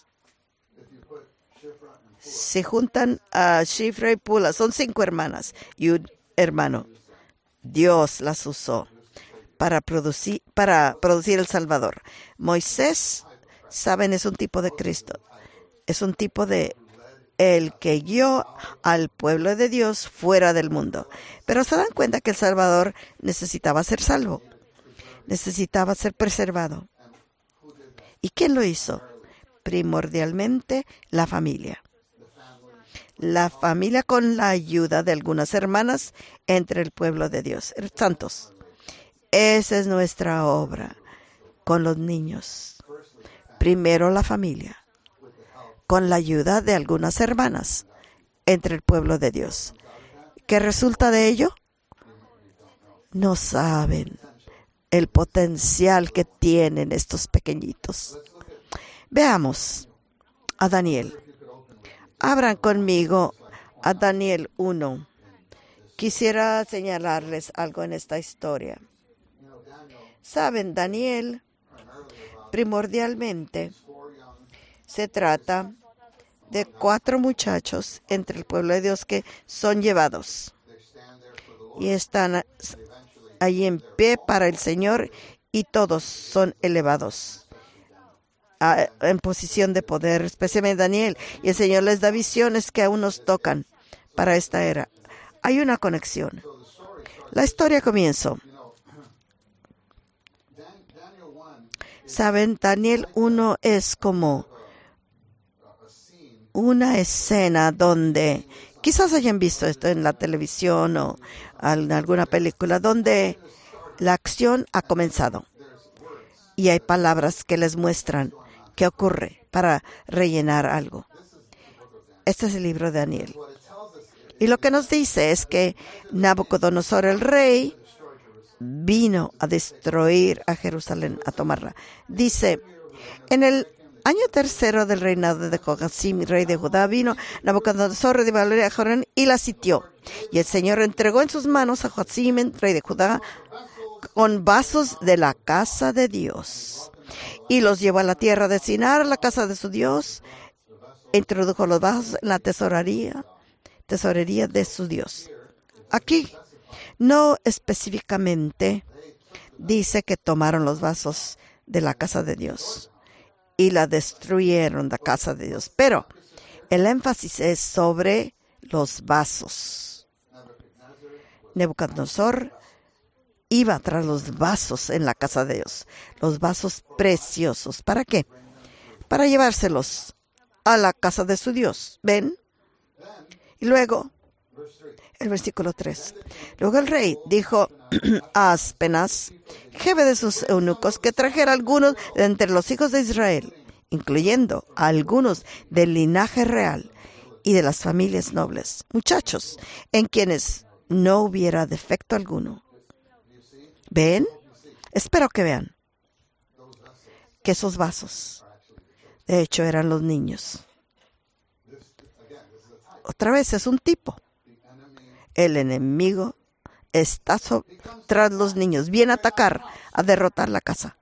Se juntan a Shifra y Pula, son cinco hermanas y un hermano. Dios las usó para producir, para producir el Salvador. Moisés, saben, es un tipo de Cristo. Es un tipo de el que guió al pueblo de Dios fuera del mundo. Pero se dan cuenta que el Salvador necesitaba ser salvo. Necesitaba ser preservado. ¿Y quién lo hizo? Primordialmente la familia. La familia con la ayuda de algunas hermanas entre el pueblo de Dios. Santos. Esa es nuestra obra con los niños. Primero la familia, con la ayuda de algunas hermanas entre el pueblo de Dios. ¿Qué resulta de ello? No saben el potencial que tienen estos pequeñitos. Veamos a Daniel. Abran conmigo a Daniel uno. Quisiera señalarles algo en esta historia. Saben, Daniel, primordialmente, se trata de cuatro muchachos entre el pueblo de Dios que son llevados y están allí en pie para el Señor y todos son elevados a, en posición de poder, especialmente Daniel. Y el Señor les da visiones que aún nos tocan para esta era. Hay una conexión. La historia comenzó. Saben, Daniel uno es como una escena donde, quizás hayan visto esto en la televisión o en alguna película, donde la acción ha comenzado y hay palabras que les muestran qué ocurre para rellenar algo. Este es el libro de Daniel. Y lo que nos dice es que Nabucodonosor, el rey, vino a destruir a Jerusalén, a tomarla. Dice, en el año tercero del reinado de Joacim, rey de Judá, vino Nabucodonosor, rey de Babilonia, a Jerusalén y la sitió. Y el Señor entregó en sus manos a Joacim, rey de Judá, con vasos de la casa de Dios. Y los llevó a la tierra de Sinar, a la casa de su Dios. E introdujo los vasos en la tesorería, tesorería de su Dios. Aquí no específicamente dice que tomaron los vasos de la casa de Dios y la destruyeron, la casa de Dios. Pero el énfasis es sobre los vasos. Nebuchadnezzar iba tras los vasos en la casa de Dios, los vasos preciosos. ¿Para qué? Para llevárselos a la casa de su Dios. ¿Ven? Y luego, el versículo tres. Luego el rey dijo a Aspenaz, jefe de sus eunucos, que trajera algunos de entre los hijos de Israel, incluyendo a algunos del linaje real y de las familias nobles, muchachos, en quienes no hubiera defecto alguno. ¿Ven? Espero que vean que esos vasos, de hecho, eran los niños. Otra vez es un tipo. El enemigo está so- tras los niños, viene a atacar, a derrotar la casa.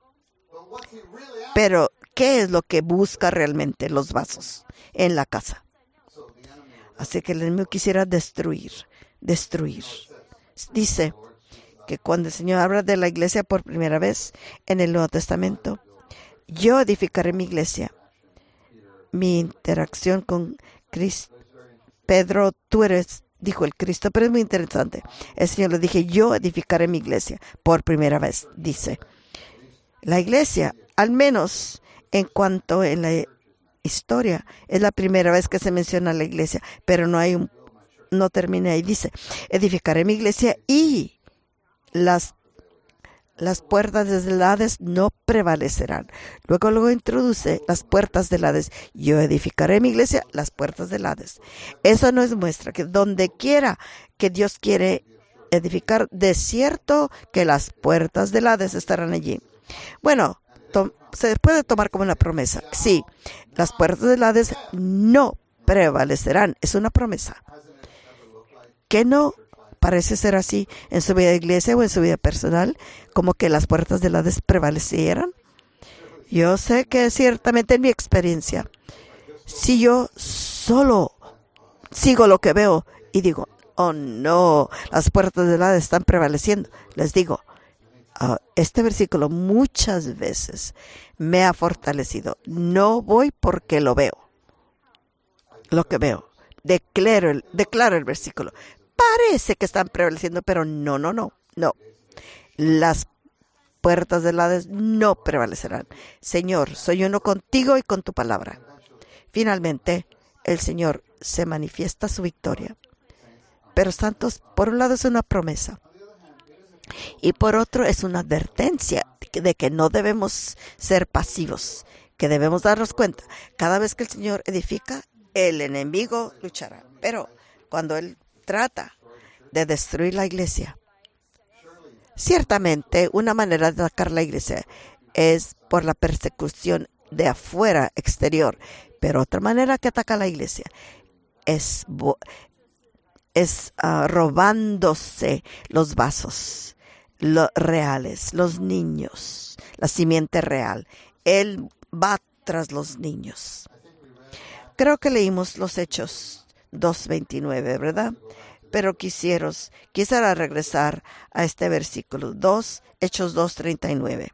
Pero, ¿qué es lo que busca realmente los vasos en la casa? Así que el enemigo quisiera destruir, destruir. Dice que cuando el Señor habla de la iglesia por primera vez en el Nuevo Testamento, yo edificaré mi iglesia. Mi interacción con Cristo. Pedro, tú eres, dijo el Cristo, pero es muy interesante. El Señor le dije, yo edificaré mi iglesia por primera vez, dice. La iglesia, al menos en cuanto en la historia, es la primera vez que se menciona la iglesia, pero no hay un, no termina ahí. Dice, edificaré mi iglesia y las Las puertas del Hades no prevalecerán. Luego, luego introduce las puertas del Hades. Yo edificaré mi iglesia, las puertas del Hades. Eso nos muestra que donde quiera que Dios quiere edificar, de cierto que las puertas del Hades estarán allí. Bueno, se puede tomar como una promesa. Sí, las puertas del Hades no prevalecerán. Es una promesa. Que no parece ser así en su vida de iglesia o en su vida personal, como que las puertas del Hades prevalecieran. Yo sé que ciertamente en mi experiencia, si yo solo sigo lo que veo y digo, oh no, las puertas del Hades están prevaleciendo, les digo, uh, este versículo muchas veces me ha fortalecido. No voy porque lo veo, lo que veo. Declaro el, declaro el versículo. Parece que están prevaleciendo, pero no, no, no, no. Las puertas del Hades no prevalecerán. Señor, soy uno contigo y con tu palabra. Finalmente, el Señor se manifiesta su victoria. Pero, santos, por un lado es una promesa. Y por otro es una advertencia de que no debemos ser pasivos, que debemos darnos cuenta. Cada vez que el Señor edifica, el enemigo luchará. Pero cuando Él trata de destruir la iglesia, ciertamente una manera de atacar la iglesia es por la persecución de afuera, exterior, pero otra manera que ataca la iglesia es, es uh, robándose los vasos los reales, los niños, la simiente real. Él va tras los niños. Creo que leímos los Hechos dos veintinueve, ¿verdad? Pero quisiera, quisiera regresar a este versículo dos, Hechos dos treinta y nueve.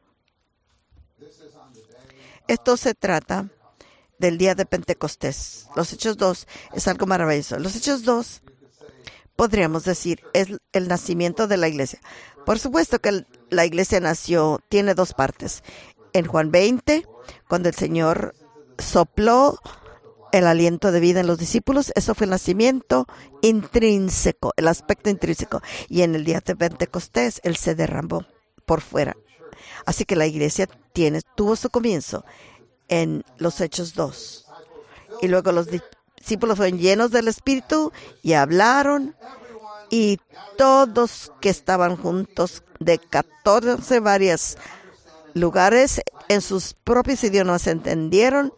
Esto se trata del día de Pentecostés. Los Hechos dos es algo maravilloso. Los Hechos dos, podríamos decir, es el nacimiento de la iglesia. Por supuesto que la iglesia nació, tiene dos partes. En Juan veinte, cuando el Señor sopló el aliento de vida en los discípulos, eso fue el nacimiento intrínseco, el aspecto intrínseco. Y en el día de Pentecostés, Él se derramó por fuera. Así que la iglesia tiene, tuvo su comienzo en los Hechos dos. Y luego los discípulos fueron llenos del Espíritu y hablaron. Y todos que estaban juntos de catorce varios lugares en sus propios idiomas entendieron.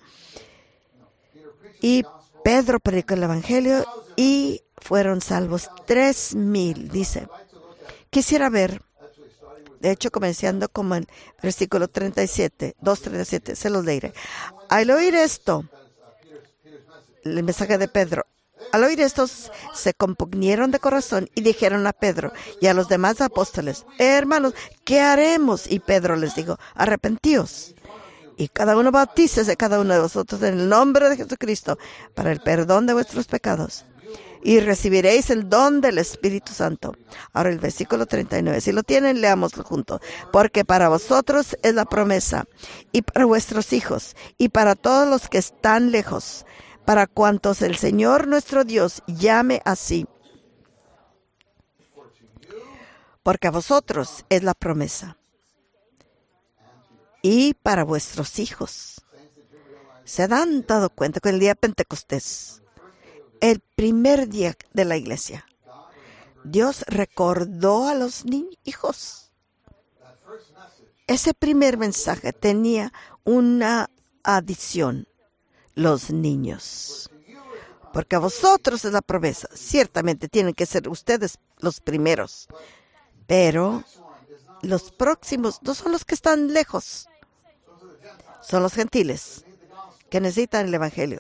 Y Pedro predicó el Evangelio y fueron salvos tres mil, dice. Quisiera ver, de hecho, comenzando como en versículo treinta y siete, dos treinta y siete, se los leeré. Al oír esto, el mensaje de Pedro, Al oír estos, se compugnieron de corazón y dijeron a Pedro y a los demás apóstoles: hermanos, ¿qué haremos? Y Pedro les dijo: arrepentíos, y cada uno bautícese cada uno de vosotros en el nombre de Jesucristo para el perdón de vuestros pecados, y recibiréis el don del Espíritu Santo. Ahora el versículo treinta y nueve. Si lo tienen, leámoslo juntos. Porque para vosotros es la promesa, y para vuestros hijos, y para todos los que están lejos, para cuantos el Señor nuestro Dios llame así. Porque a vosotros es la promesa, y para vuestros hijos. ¿Se han dado cuenta que el día de Pentecostés, el primer día de la iglesia, Dios recordó a los niños, hijos? Ese primer mensaje tenía una adición: los niños. Porque a vosotros es la promesa. Ciertamente tienen que ser ustedes los primeros, pero los próximos no son los que están lejos, son los gentiles que necesitan el evangelio.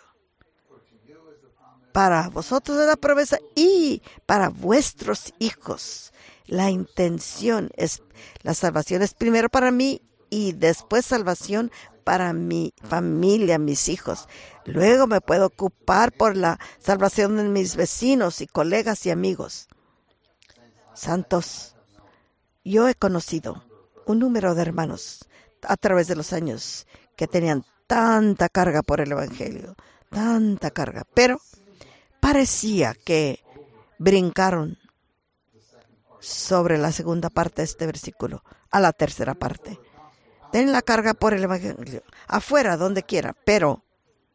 Para vosotros es la promesa y para vuestros hijos. La intención es, la salvación es primero para mí y después salvación para mi familia, mis hijos. Luego me puedo ocupar por la salvación de mis vecinos y colegas y amigos. Santos, yo he conocido un número de hermanos a través de los años que tenían tanta carga por el evangelio, tanta carga, pero parecía que brincaron sobre la segunda parte de este versículo a la tercera parte. Ten la carga por el evangelio, afuera, donde quiera, pero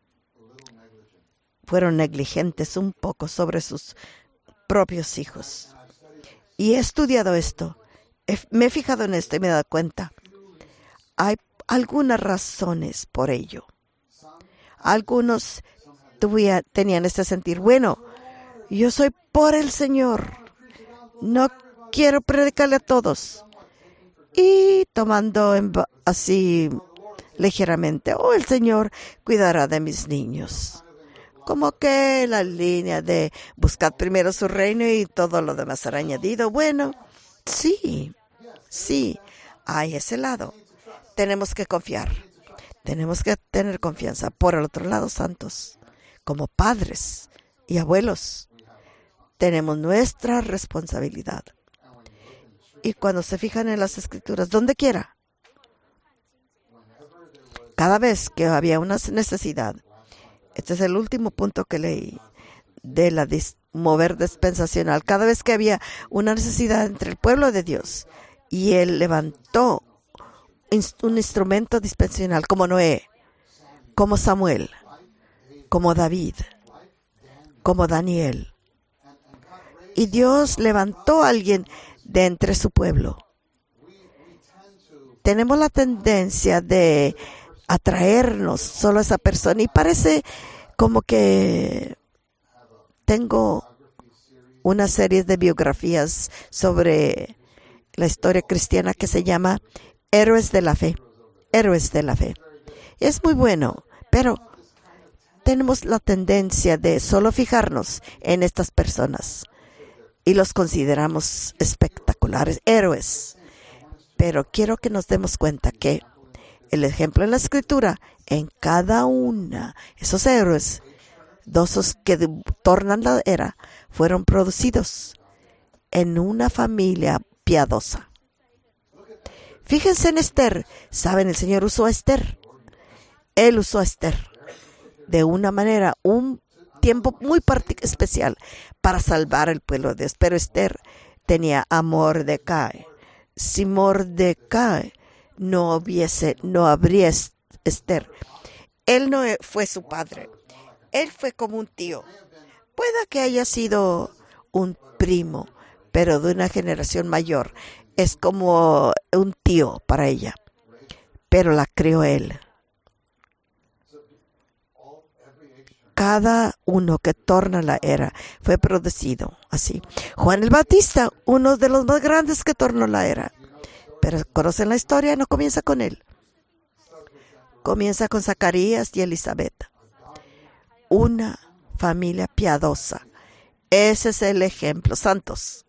fueron negligentes un poco sobre sus propios hijos. Y he estudiado esto, he, me he fijado en esto y me he dado cuenta. Hay algunas razones por ello. Algunos tuviera, tenían este sentir: bueno, yo soy por el Señor, no quiero predicarle a todos. Y tomando en, así ligeramente: oh, el Señor cuidará de mis niños. Como que la línea de buscar primero su reino y todo lo demás será añadido. Bueno, sí, sí, hay ese lado. Tenemos que confiar. Tenemos que tener confianza. Por el otro lado, santos, como padres y abuelos, tenemos nuestra responsabilidad. Y cuando se fijan en las Escrituras, donde quiera, cada vez que había una necesidad, este es el último punto que leí de la dis- mover dispensacional, cada vez que había una necesidad entre el pueblo de Dios, y Él levantó un instrumento dispensacional como Noé, como Samuel, como David, como Daniel. Y Dios levantó a alguien de entre su pueblo. Tenemos la tendencia de atraernos solo a esa persona, y parece como que tengo una serie de biografías sobre la historia cristiana que se llama Héroes de la Fe. Héroes de la Fe. Es muy bueno, pero tenemos la tendencia de solo fijarnos en estas personas y los consideramos espectaculares, héroes. Pero quiero que nos demos cuenta que el ejemplo en la Escritura, en cada una, esos héroes, dosos que tornan la era, fueron producidos en una familia piadosa. Fíjense en Esther. ¿Saben? El Señor usó a Esther. Él usó a Esther de una manera, un tiempo muy especial para salvar al pueblo de Dios. Pero Esther tenía a Mordecai. Si Mordecai no hubiese, no habría Esther. Él no fue su padre. Él fue como un tío. Pueda que haya sido un primo, pero de una generación mayor. Es como un tío para ella. Pero la crió él. Cada uno que torna la era fue producido así. Juan el Bautista, uno de los más grandes que tornó la era. Pero conocen la historia, no comienza con él. Comienza con Zacarías y Elizabeth. Una familia piadosa, Ese es el ejemplo. Santos.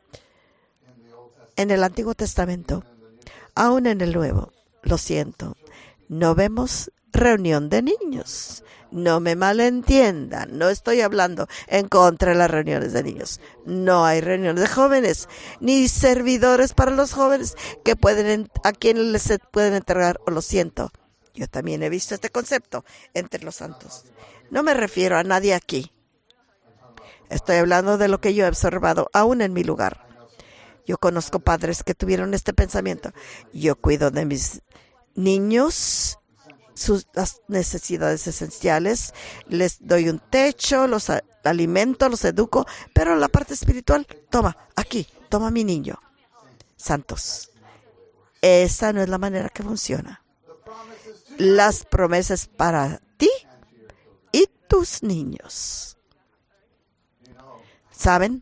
En el Antiguo Testamento, aún en el Nuevo, lo siento, no vemos reunión de niños. No me malentiendan, no estoy hablando en contra de las reuniones de niños. No hay reuniones de jóvenes, ni servidores para los jóvenes que pueden, a quienes les pueden entregar, o lo siento. Yo también he visto este concepto entre los santos. No me refiero a nadie aquí. Estoy hablando de lo que yo he observado aún en mi lugar. Yo conozco padres que tuvieron este pensamiento. Yo cuido de mis niños, sus las necesidades esenciales, les doy un techo, los a, alimento, los educo, pero la parte espiritual, toma, aquí, toma mi niño. Santos, esa no es la manera que funciona. Las promesas para ti y tus niños. ¿Saben?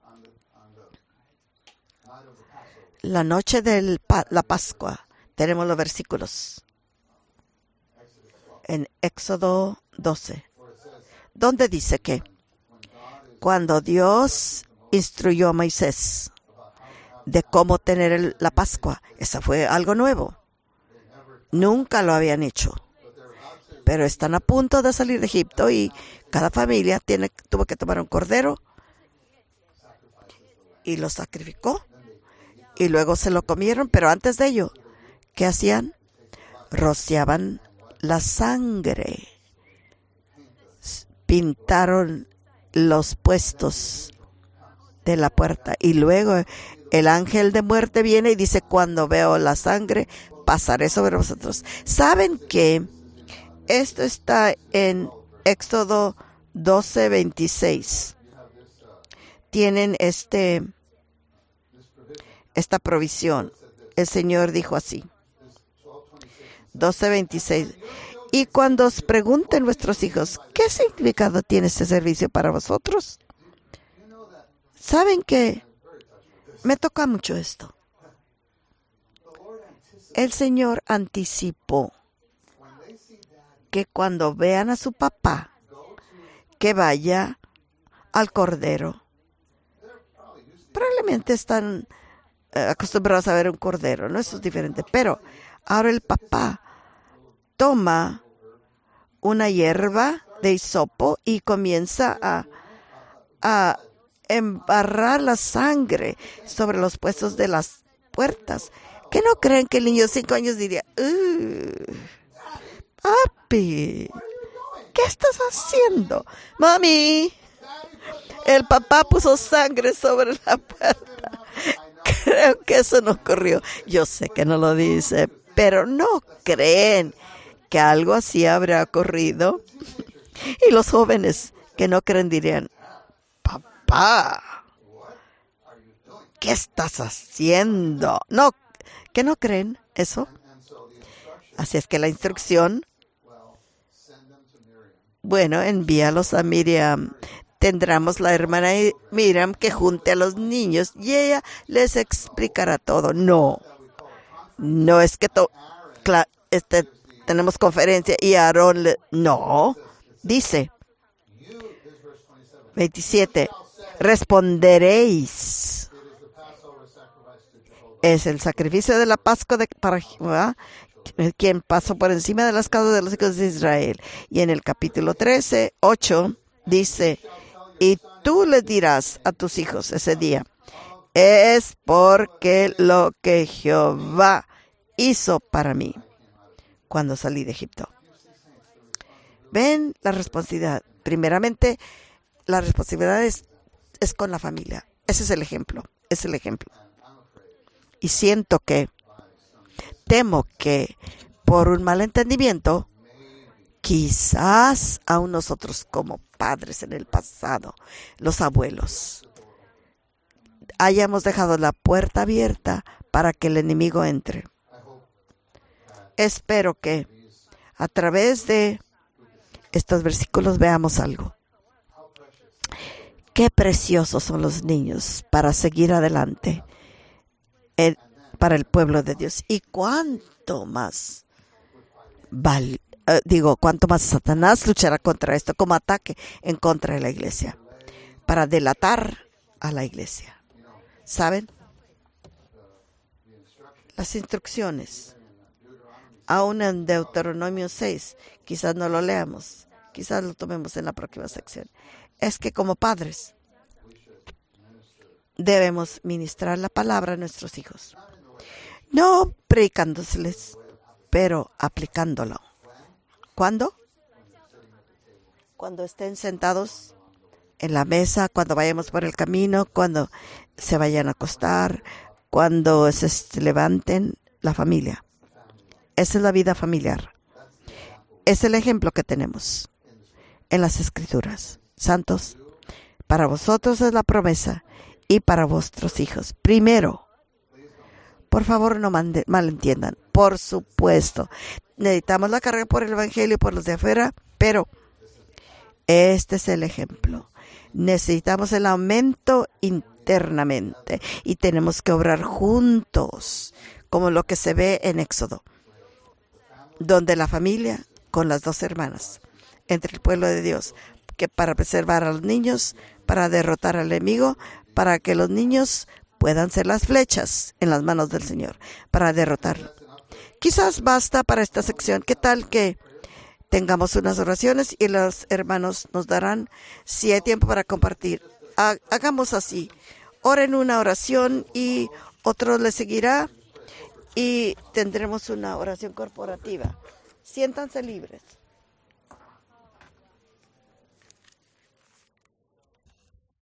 La noche de la Pascua tenemos los versículos en Éxodo doce, donde dice que cuando Dios instruyó a Moisés de cómo tener el, la Pascua, eso fue algo nuevo. Nunca lo habían hecho. Pero están a punto de salir de Egipto y cada familia tiene, tuvo que tomar un cordero y lo sacrificó. Y luego se lo comieron, pero antes de ello, ¿qué hacían? Rociaban la sangre. Pintaron los puestos de la puerta. Y luego el ángel de muerte viene y dice, cuando veo la sangre, pasaré sobre vosotros. ¿Saben que esto está en Éxodo doce, veintiséis? Tienen este... esta provisión. El Señor dijo así. doce veintiséis. Y cuando os pregunten vuestros hijos, ¿qué significado tiene este servicio para vosotros? ¿Saben que me toca mucho esto? El Señor anticipó que cuando vean a su papá, que vaya al cordero. Probablemente están acostumbrados a ver un cordero, ¿no? Eso es diferente. Pero ahora el papá toma una hierba de hisopo y comienza a, a embarrar la sangre sobre los puestos de las puertas. ¿Qué no creen que el niño de cinco años diría, uh, papi, ¿qué estás haciendo? Mami, el papá puso sangre sobre la puerta. Creo que eso no ocurrió. Yo sé que no lo dice, pero no creen que algo así habrá ocurrido. Y los jóvenes que no creen dirían, papá, ¿qué estás haciendo? No, que no creen eso. Así es que la instrucción, bueno, envíalos a Miriam. Tendremos la hermana Miriam que junte a los niños y ella les explicará todo. No, no es que to, cla, este, tenemos conferencia y Aarón, le, no, dice, veintisiete, responderéis. Es el sacrificio de la Pascua de, para Jehová, quien pasó por encima de las casas de los hijos de Israel. Y en el capítulo trece, ocho, dice, y tú les dirás a tus hijos ese día, es porque lo que Jehová hizo para mí cuando salí de Egipto. Ven la responsabilidad. Primeramente, la responsabilidad es, es con la familia. Ese es el ejemplo. Es el ejemplo. Y siento que, temo que por un malentendimiento, quizás aún nosotros como padres en el pasado, los abuelos, hayamos dejado la puerta abierta para que el enemigo entre. Espero que a través de estos versículos veamos algo. Qué preciosos son los niños para seguir adelante el, para el pueblo de Dios. Y cuánto más vale. Uh, digo, cuánto más Satanás luchará contra esto como ataque en contra de la iglesia. para delatar a la iglesia. ¿Saben? Las instrucciones, aún en Deuteronomio seis, quizás no lo leamos, quizás lo tomemos en la próxima sección, es que como padres debemos ministrar la palabra a nuestros hijos. No predicándoseles, pero aplicándolo. ¿Cuándo? Cuando estén sentados en la mesa, cuando vayamos por el camino, cuando se vayan a acostar, cuando se levanten, la familia. Esa es la vida familiar. Es el ejemplo que tenemos en las Escrituras. Santos, para vosotros es la promesa y para vuestros hijos. Primero, por favor no mande, malentiendan. Por supuesto, necesitamos la carga por el Evangelio y por los de afuera, pero este es el ejemplo. Necesitamos el aumento internamente y tenemos que obrar juntos, como lo que se ve en Éxodo, donde la familia con las dos hermanas, entre el pueblo de Dios, que para preservar a los niños, para derrotar al enemigo, para que los niños puedan ser las flechas en las manos del Señor, para derrotarlo. Quizás basta para esta sección. ¿Qué tal que tengamos unas oraciones y los hermanos nos darán, si hay tiempo para compartir? Hagamos así. Oren una oración y otro le seguirá y tendremos una oración corporativa. Siéntanse libres.